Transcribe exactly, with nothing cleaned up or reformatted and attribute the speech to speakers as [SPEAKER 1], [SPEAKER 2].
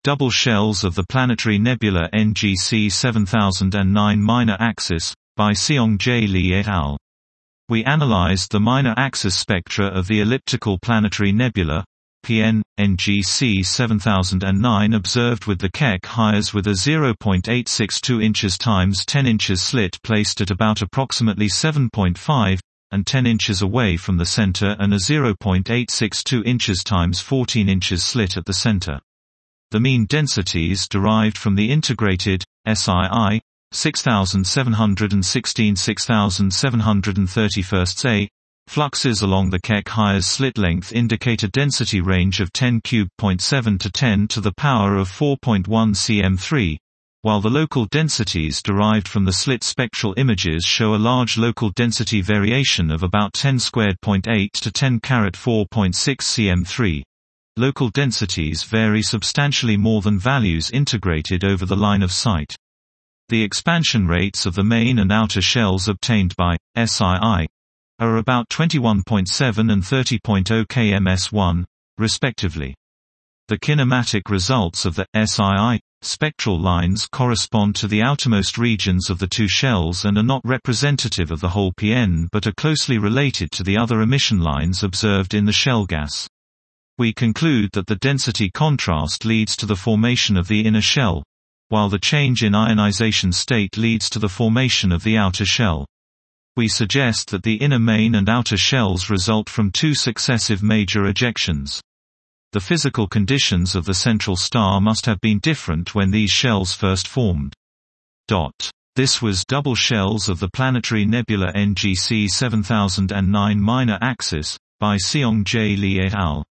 [SPEAKER 1] Double shells of the planetary nebula N G C seven thousand nine minor axis, by Seong-Jae Lee et al. We analyzed the minor axis spectra of the elliptical planetary nebula, P N, N G C seven thousand nine observed with the Keck hires with a zero point eight six two inches times ten inches slit placed at about approximately seven point five and ten inches away from the center and a zero point eight six two inches times fourteen inches slit at the center. The mean densities derived from the integrated S I I six thousand seven hundred sixteen to six thousand seven hundred thirty-one A fluxes along the Keck hires slit length indicate a density range of ten cubed point seven to ten to the power of four point one centimeters three, while the local densities derived from the slit spectral images show a large local density variation of about ten squared point eight to ten carat four point six centimeters three. Local densities vary substantially more than values integrated over the line of sight. The expansion rates of the main and outer shells obtained by S I I are about twenty-one point seven and thirty point zero kilometers per second, respectively. The kinematic results of the S I I spectral lines correspond to the outermost regions of the two shells and are not representative of the whole P N but are closely related to the other emission lines observed in the shell gas. We conclude that the density contrast leads to the formation of the inner shell, while the change in ionization state leads to the formation of the outer shell. We suggest that the inner main and outer shells result from two successive major ejections. The physical conditions of the central star must have been different when these shells first formed. This was Double Shells of the Planetary Nebula N G C seven thousand nine Minor Axis, by Seong-Jae Lee et al.